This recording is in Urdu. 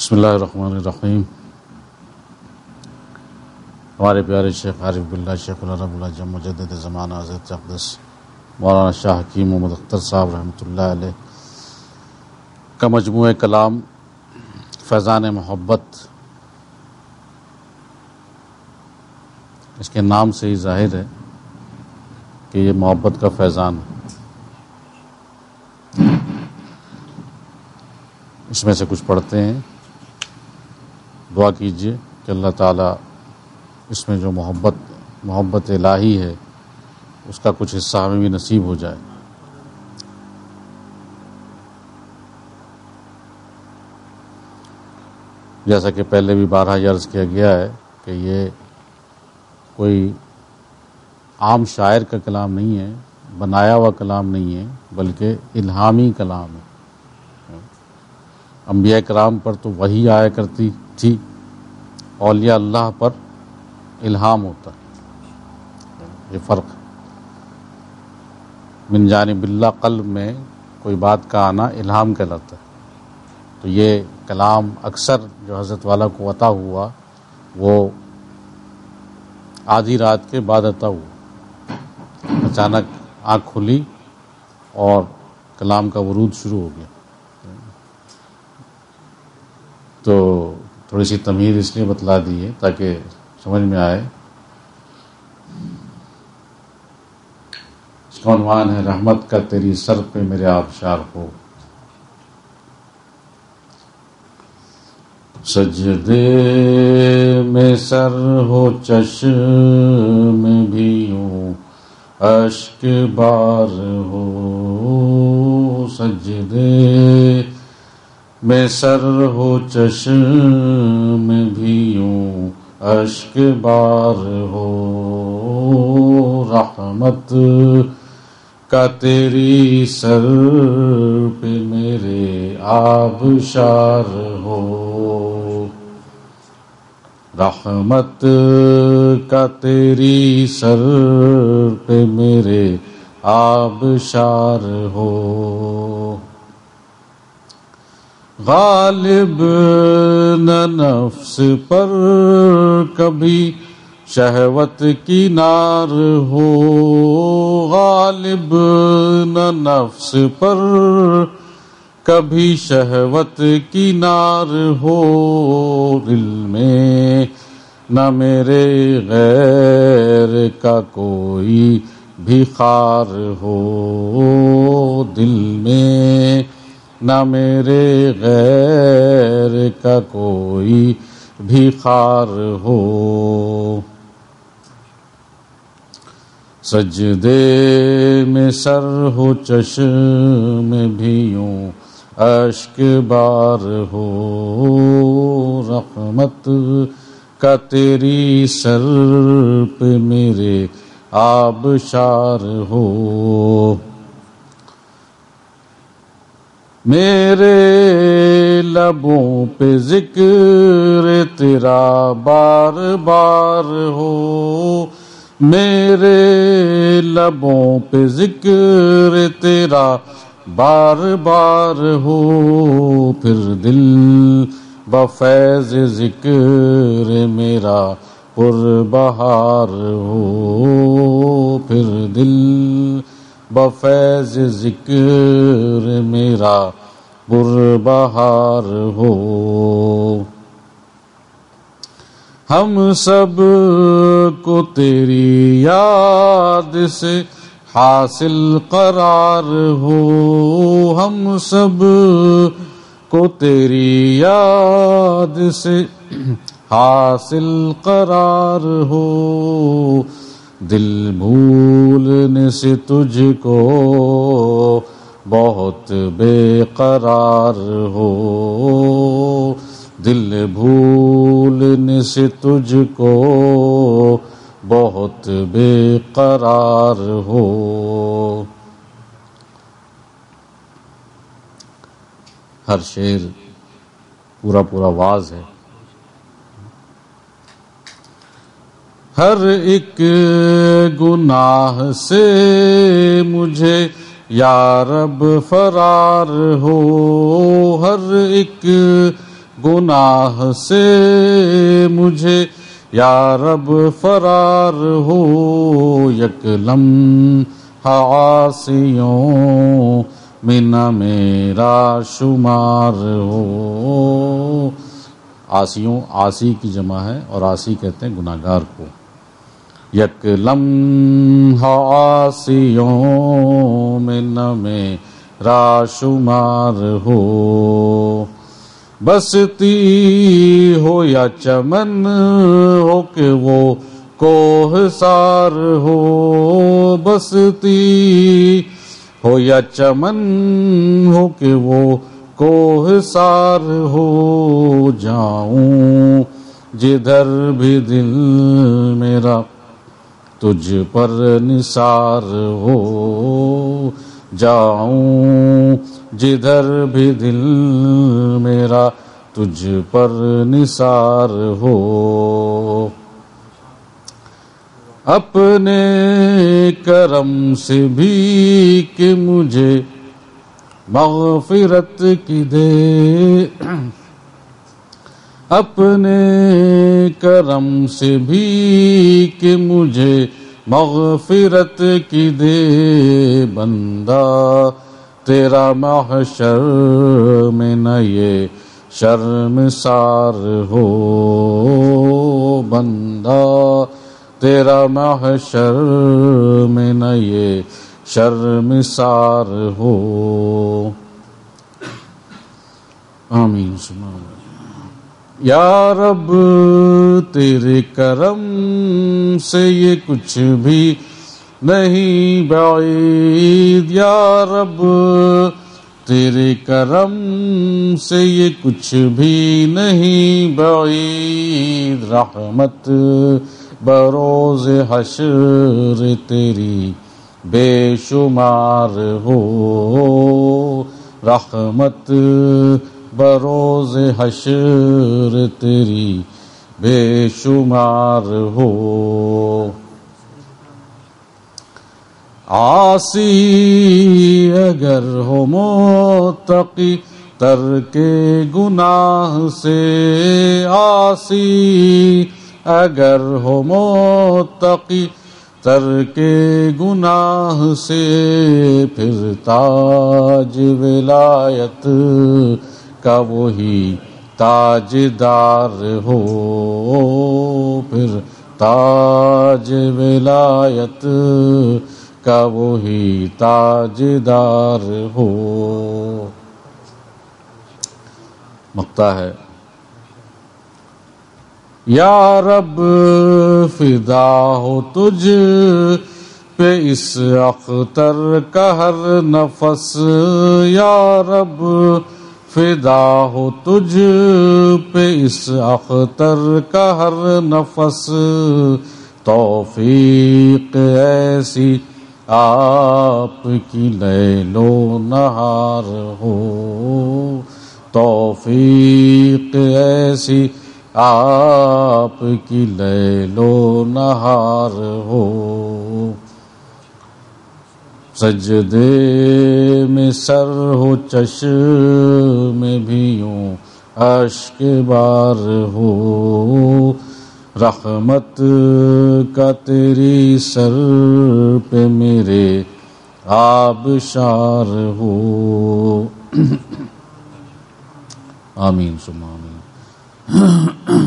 بسم اللہ الرحمن الرحیم. ہمارے پیارے شیخ عارف باللہ شیخ العرب العجم مجدد زمانہ حضرت اقدس مولانا شاہ حکیم محمد اختر صاحب رحمۃ اللہ علیہ کا مجموعہ کلام فیضان محبت، اس کے نام سے ہی ظاہر ہے کہ یہ محبت کا فیضان ہے. اس میں سے کچھ پڑھتے ہیں. دعا کیجیے کہ اللہ تعالیٰ اس میں جو محبت الہی ہے اس کا کچھ حصہ ہمیں بھی نصیب ہو جائے. جیسا کہ پہلے بھی بارہا عرض کیا گیا ہے کہ یہ کوئی عام شاعر کا کلام نہیں ہے، بنایا ہوا کلام نہیں ہے، بلکہ الہامی کلام ہے. انبیاء کرام پر تو وحی آیا کرتی تھی، اولیاء اللہ پر الہام ہوتا ہے. یہ فرق من جانب اللہ، قلب میں کوئی بات کا آنا الہام کہلاتا ہے. تو یہ کلام اکثر جو حضرت والا کو عطا ہوا وہ آدھی رات کے بعد عطا ہوا. اچانک آنکھ کھلی اور کلام کا ورود شروع ہو گیا. تو تھوڑی سی تمہید اس لیے بتلا دی ہے تاکہ سمجھ میں آئے. اس کا عنوان ہے رحمت کا تیری سر پہ میرے آبشار ہو. سجدے میں سر ہو چشم بھی یوں اشک بار ہو. سجدے میں سر ہو چشم بھی یوں اشک بار ہو. رحمت کا تیری سر پہ میرے آبشار ہو. رحمت کا تیری سر پہ میرے آبشار ہو. غالب نہ نفس پر کبھی شہوت کی نار ہو. غالب نہ نفس پر کبھی شہوت کی نار ہو. دل میں نہ میرے غیر کا کوئی بھی خار ہو. دل میں نہ میرے غیر کا کوئی بھی خار ہو. سجدے میں سر ہو چشم بھی یوں اشک بار ہو. رحمت کا تیری سر پہ میرے آبشار ہو. میرے لبوں پہ ذکر تیرا بار بار ہو. میرے لبوں پہ ذکر تیرا بار بار ہو. پھر دل بفیض ذکر میرا پربہار ہو. پھر دل بفیض ذکر میرا پربہار ہو. ہم سب کو تیری یاد سے حاصل قرار ہو. ہم سب کو تیری یاد سے حاصل قرار ہو. دل بھولنے سے تجھ کو بہت بے قرار ہو. دل بھولنے سے تجھ کو بہت بے قرار ہو. ہر شعر پورا پورا واز ہے. ہر ایک گناہ سے مجھے یا رب فرار ہو. ہر ایک گناہ سے مجھے یا رب فرار ہو، یک لمحہ عاصیوں میں نہ میرا شمار ہو۔ عاصیوں، عاصی کی جمع ہے اور عاصی کہتے ہیں گناہگار کو۔ یک لمحہ عاصیوں میں نہ میرا شمار ہو، بستی ہو یا چمن ہو کہ وہ کوہ سار ہو، بستی ہو یا چمن ہو کہ وہ کوہ سار ہو، جاؤں جدھر بھی دل میرا تجھ پر نثار ہو، جاؤں جدھر بھی دل میرا تجھ پر نثار ہو، اپنے کرم سے بھی کہ مجھے مغفرت کی دے، اپنے کرم سے بھی کہ مجھے مغفرت کی دے، بندہ تیرا محشر میں نہ یہ شرمسار ہو، بندہ تیرا محشر میں نہ یہ شرمسار ہو۔ آمین ثم آمین۔ یا رب تیرے کرم سے یہ کچھ بھی نہیں بعید، یا رب تیرے کرم سے یہ کچھ بھی نہیں بعید، رحمت بروز حشر تیری بے شمار ہو، رحمت بروز حشر تیری بے شمار ہو، عاصی اگر ہو متقی ترک گناہ سے، عاصی اگر ہو متقی ترک گناہ سے، پھر تاج ولایت کا وہی تاجدار ہو، پھر تاج ولایت کا وہی تاجدار ہو۔ مقطع ہے، یا رب فدا ہو تجھ پہ اس اختر کا ہر نفس، یا رب فدا ہو تجھ پہ اس اختر کا ہر نفس، توفیق ایسی آپ کی لیل و نہار ہو، توفیق ایسی آپ کی لیل و نہار ہو، سجدے میں سر ہو چشم میں بھی یوں اشک بار ہو، رحمت کا تیری سر پہ میرے آبشار ہو۔ آمین ثم آمین۔